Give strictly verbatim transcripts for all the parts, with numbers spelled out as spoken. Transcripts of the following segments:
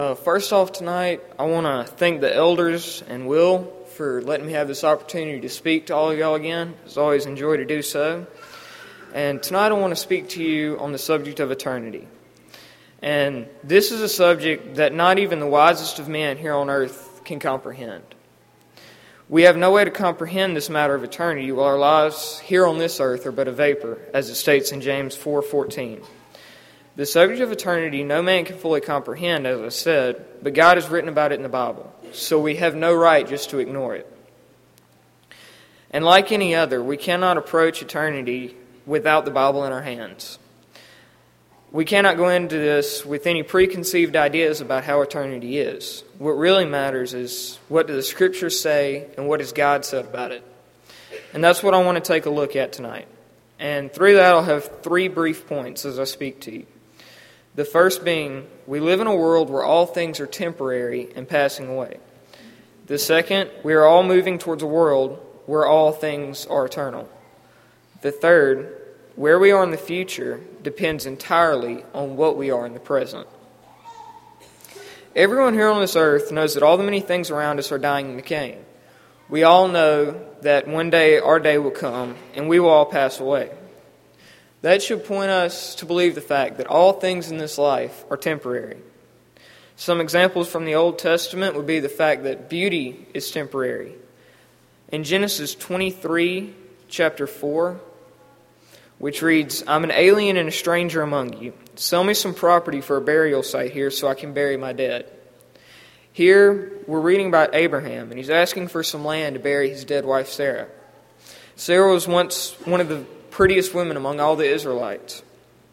Uh, first off tonight, I want to thank the elders and Will for letting me have this opportunity to speak to all of y'all again. It's always a joy to do so. And tonight I want to speak to you on the subject of eternity. And this is a subject that not even the wisest of men here on earth can comprehend. We have no way to comprehend this matter of eternity while our lives here on this earth are but a vapor, as it states in James four fourteen. The subject of eternity no man can fully comprehend, as I said, but God has written about it in the Bible, so we have no right just to ignore it. And like any other, we cannot approach eternity without the Bible in our hands. We cannot go into this with any preconceived ideas about how eternity is. What really matters is what do the Scriptures say and what has God said about it. And that's what I want to take a look at tonight. And through that I'll have three brief points as I speak to you. The first being, we live in a world where all things are temporary and passing away. The second, we are all moving towards a world where all things are eternal. The third, where we are in the future depends entirely on what we are in the present. Everyone here on this earth knows that all the many things around us are dying and decaying. We all know that one day our day will come and we will all pass away. That should point us to believe the fact that all things in this life are temporary. Some examples from the Old Testament would be the fact that beauty is temporary. In Genesis twenty-three, chapter four, which reads, I'm an alien and a stranger among you. Sell me some property for a burial site here so I can bury my dead. Here, we're reading about Abraham, and he's asking for some land to bury his dead wife Sarah. Sarah was once one of the prettiest women among all the Israelites.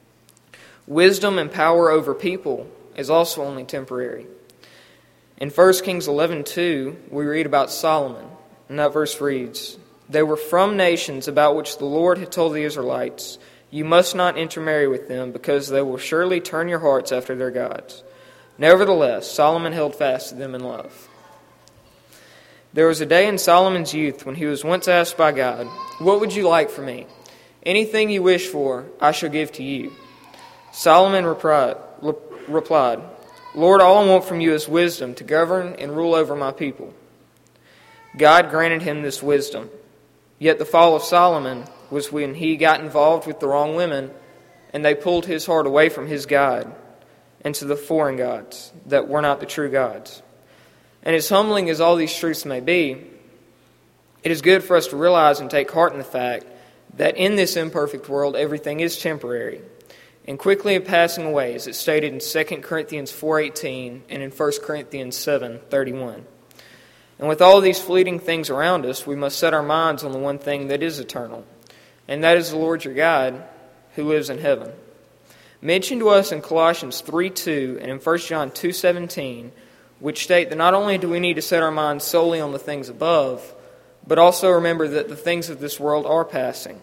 Wisdom and power over people is also only temporary. In First Kings eleven two, we read about Solomon, and that verse reads, They were from nations about which the Lord had told the Israelites, You must not intermarry with them, because they will surely turn your hearts after their gods. Nevertheless, Solomon held fast to them in love. There was a day in Solomon's youth when he was once asked by God, What would you like for me? Anything you wish for, I shall give to you. Solomon replied, replied, Lord, all I want from you is wisdom to govern and rule over my people. God granted him this wisdom. Yet the fall of Solomon was when he got involved with the wrong women, and they pulled his heart away from his God and to the foreign gods that were not the true gods. And as humbling as all these truths may be, it is good for us to realize and take heart in the fact that in this imperfect world everything is temporary and quickly passing away, as it's stated in Second Corinthians four eighteen and in First Corinthians seven thirty-one. And with all these fleeting things around us, we must set our minds on the one thing that is eternal, and that is the Lord your God, who lives in heaven. Mentioned to us in Colossians three two and in First John two seventeen, which state that not only do we need to set our minds solely on the things above, but also remember that the things of this world are passing.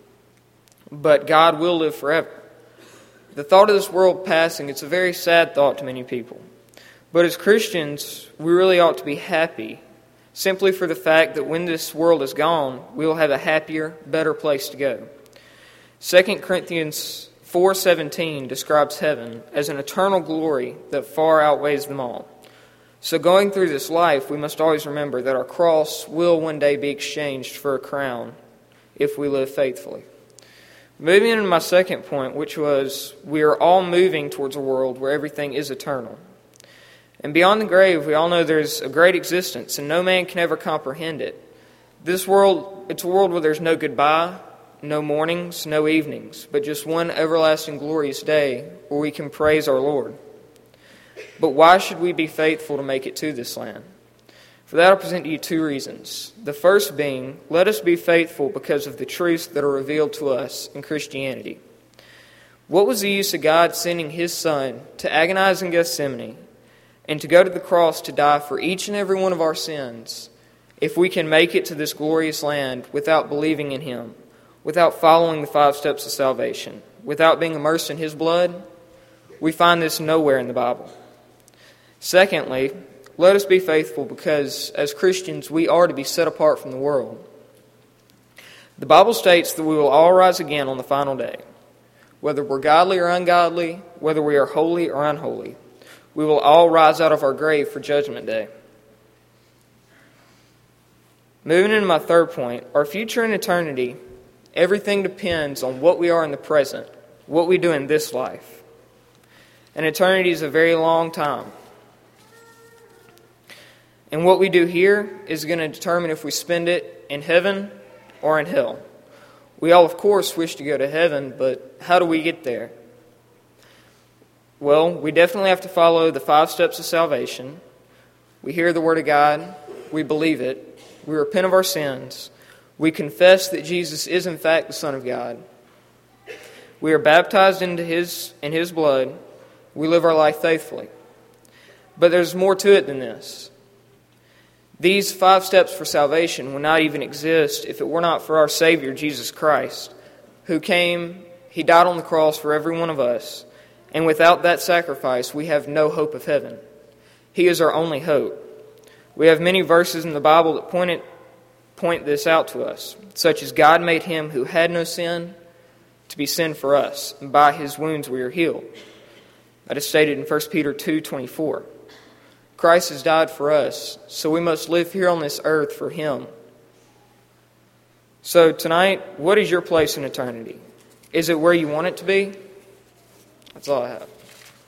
But God will live forever. The thought of this world passing, it's a very sad thought to many people. But as Christians, we really ought to be happy, simply for the fact that when this world is gone, we will have a happier, better place to go. Second Corinthians four seventeen describes heaven as an eternal glory that far outweighs them all. So going through this life, we must always remember that our cross will one day be exchanged for a crown if we live faithfully. Moving into my second point, which was we are all moving towards a world where everything is eternal. And beyond the grave, we all know there's a great existence, and no man can ever comprehend it. This world, it's a world where there's no goodbye, no mornings, no evenings, but just one everlasting glorious day where we can praise our Lord. But why should we be faithful to make it to this land? For that I'll present to you two reasons. The first being, let us be faithful because of the truths that are revealed to us in Christianity. What was the use of God sending His Son to agonize in Gethsemane and to go to the cross to die for each and every one of our sins if we can make it to this glorious land without believing in Him, without following the five steps of salvation, without being immersed in His blood? We find this nowhere in the Bible. Secondly, let us be faithful because as Christians we are to be set apart from the world. The Bible states that we will all rise again on the final day. Whether we're godly or ungodly, whether we are holy or unholy, we will all rise out of our grave for Judgment Day. Moving into my third point, our future in eternity, everything depends on what we are in the present, what we do in this life. And eternity is a very long time. And what we do here is going to determine if we spend it in heaven or in hell. We all, of course, wish to go to heaven, but how do we get there? Well, we definitely have to follow the five steps of salvation. We hear the Word of God. We believe it. We repent of our sins. We confess that Jesus is in fact the Son of God. We are baptized into His in His blood. We live our life faithfully. But there's more to it than this. These five steps for salvation would not even exist if it were not for our Savior, Jesus Christ, who came, He died on the cross for every one of us, and without that sacrifice, we have no hope of heaven. He is our only hope. We have many verses in the Bible that point, it, point this out to us, such as God made Him who had no sin to be sin for us, and by His wounds we are healed. That is stated in First Peter two twenty-four. Christ has died for us, so we must live here on this earth for Him. So tonight, what is your place in eternity? Is it where you want it to be? That's all I have.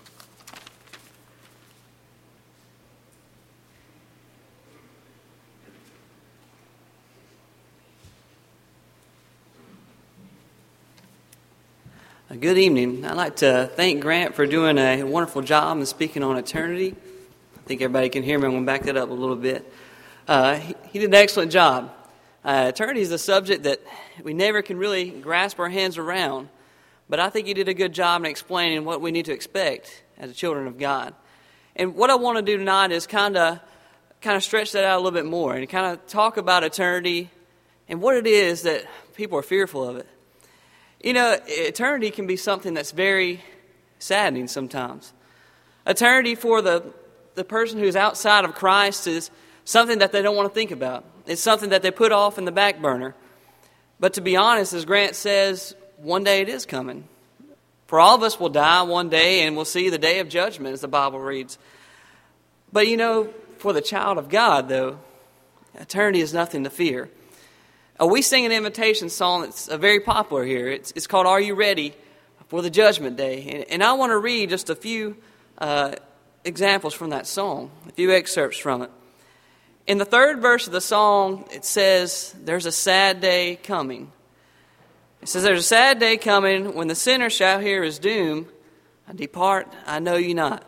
Good evening. I'd like to thank Grant for doing a wonderful job in speaking on eternity. I think everybody can hear me. I'm going to back that up a little bit. Uh, he, he did an excellent job. Uh, eternity is a subject that we never can really grasp our hands around, but I think he did a good job in explaining what we need to expect as children of God. And what I want to do tonight is kind of kind of stretch that out a little bit more and kind of talk about eternity and what it is that people are fearful of it. You know, eternity can be something that's very saddening sometimes. Eternity for the, the person who's outside of Christ is something that they don't want to think about. It's something that they put off in the back burner. But to be honest, as Grant says, one day it is coming. For all of us will die one day and we'll see the day of judgment, as the Bible reads. But you know, for the child of God, though, eternity is nothing to fear. Uh, we sing an invitation song that's uh, very popular here. It's, it's called Are You Ready for the Judgment Day? And, and I want to read just a few uh, examples from that song, a few excerpts from it. In the third verse of the song, it says, there's a sad day coming. It says, there's a sad day coming when the sinner shall hear his doom. I depart, I know you not.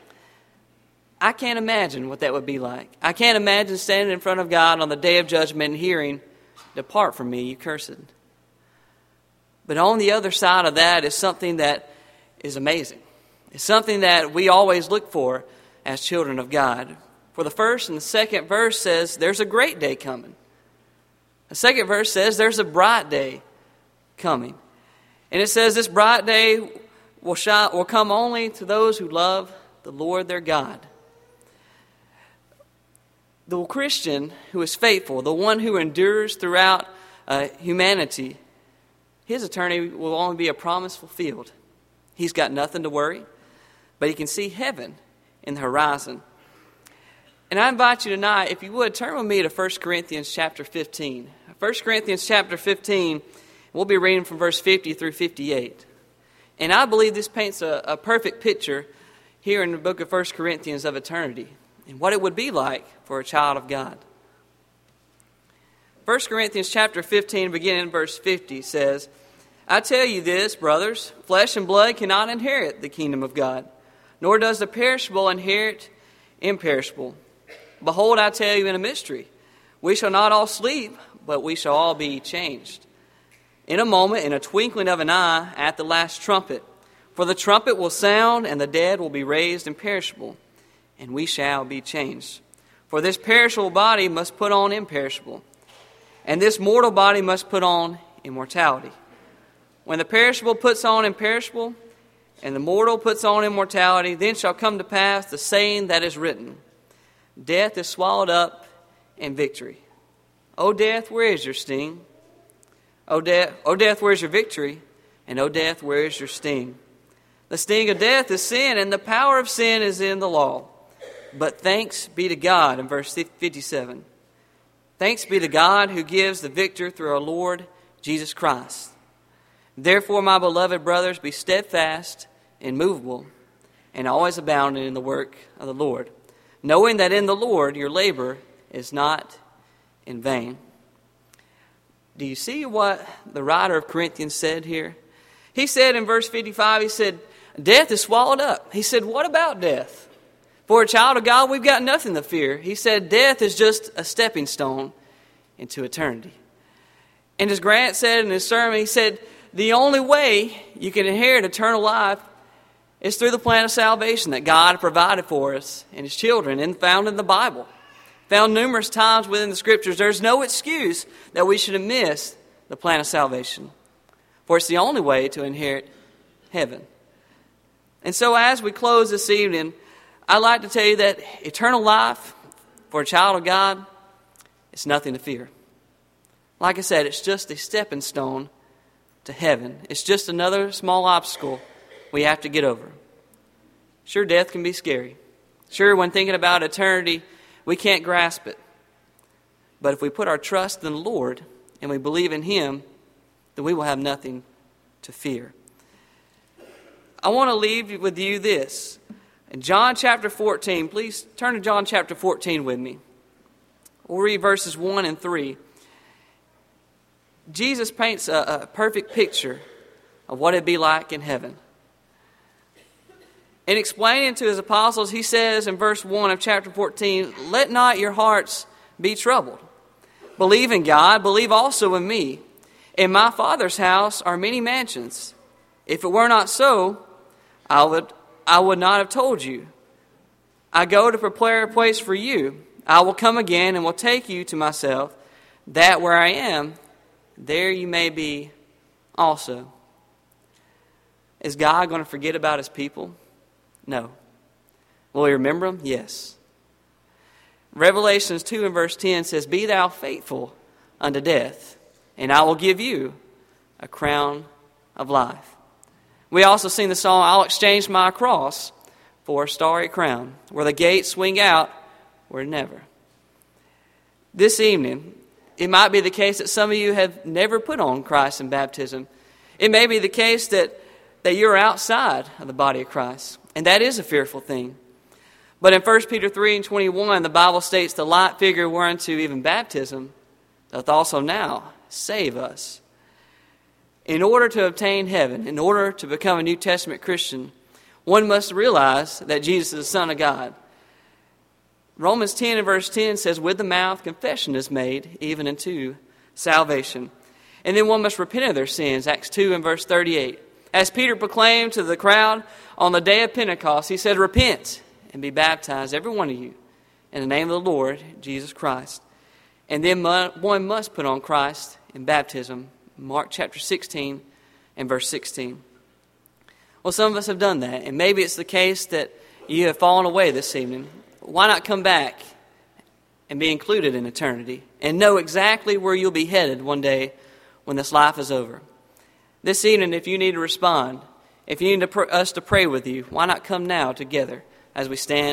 I can't imagine what that would be like. I can't imagine standing in front of God on the day of judgment and hearing, depart from me, you cursed. But on the other side of that is something that is amazing. It's something that we always look for as children of God. For the first and the second verse says, there's a great day coming. The second verse says, there's a bright day coming. And it says, this bright day will shine, will come only to those who love the Lord their God. The Christian who is faithful, the one who endures throughout uh, humanity, his eternity will only be a promise fulfilled. He's got nothing to worry, but he can see heaven in the horizon. And I invite you tonight, if you would, turn with me to First Corinthians chapter fifteen. First Corinthians chapter fifteen, we'll be reading from verse fifty through fifty-eight. And I believe this paints a, a perfect picture here in the book of First Corinthians of eternity and what it would be like for a child of God. First Corinthians chapter fifteen, beginning in verse fifty, says, I tell you this, brothers, flesh and blood cannot inherit the kingdom of God, nor does the perishable inherit imperishable. Behold, I tell you in a mystery, we shall not all sleep, but we shall all be changed. In a moment, in a twinkling of an eye, at the last trumpet. For the trumpet will sound, and the dead will be raised imperishable, and we shall be changed. For this perishable body must put on imperishable, and this mortal body must put on immortality. When the perishable puts on imperishable, and the mortal puts on immortality, then shall come to pass the saying that is written, death is swallowed up in victory. O death, where is your sting? O death, O death, where is your victory? And O death, where is your sting? The sting of death is sin, and the power of sin is in the law. But thanks be to God, in verse fifty-seven. Thanks be to God who gives the victory through our Lord Jesus Christ. Therefore, my beloved brothers, be steadfast, immovable, and always abounding in the work of the Lord, knowing that in the Lord your labor is not in vain. Do you see what the writer of Corinthians said here? He said in verse fifty-five, he said, death is swallowed up. He said, what about death? For a child of God, we've got nothing to fear. He said, death is just a stepping stone into eternity. And as Grant said in his sermon, he said, the only way you can inherit eternal life is through the plan of salvation that God provided for us and His children, and found in the Bible. Found numerous times within the Scriptures. There's no excuse that we should have missed the plan of salvation. For it's the only way to inherit heaven. And so as we close this evening, I'd like to tell you that eternal life for a child of God is nothing to fear. Like I said, it's just a stepping stone to heaven. It's just another small obstacle we have to get over. Sure, death can be scary. Sure, when thinking about eternity, we can't grasp it. But if we put our trust in the Lord and we believe in Him, then we will have nothing to fear. I want to leave with you this. In John chapter fourteen, please turn to John chapter fourteen with me. We'll read verses one and three. Jesus paints a, a perfect picture of what it'd be like in heaven. In explaining to His apostles, He says in verse one of chapter fourteen, let not your hearts be troubled. Believe in God, believe also in me. In my Father's house are many mansions. If it were not so, I would I would not have told you. I go to prepare a place for you. I will come again and will take you to myself, that where I am, there you may be also. Is God going to forget about His people? No. Will He remember them? Yes. Revelations two and verse ten says, be thou faithful unto death, and I will give you a crown of life. We also sing the song, I'll exchange my cross for a starry crown, where the gates swing out, where never. This evening, it might be the case that some of you have never put on Christ in baptism. It may be the case that, that you're outside of the body of Christ, and that is a fearful thing. But in First Peter three and twenty-one, the Bible states the light figure whereunto even baptism doth also now save us. In order to obtain heaven, in order to become a New Testament Christian, one must realize that Jesus is the Son of God. Romans ten and verse ten says, with the mouth confession is made, even unto salvation. And then one must repent of their sins, Acts two and verse thirty-eight. As Peter proclaimed to the crowd on the day of Pentecost, he said, repent and be baptized, every one of you, in the name of the Lord Jesus Christ. And then one must put on Christ in baptism, Mark chapter sixteen and verse sixteen. Well, some of us have done that, and maybe it's the case that you have fallen away this evening. Why not come back and be included in eternity and know exactly where you'll be headed one day when this life is over? This evening, if you need to respond, if you need to pr- us to pray with you, why not come now together as we stand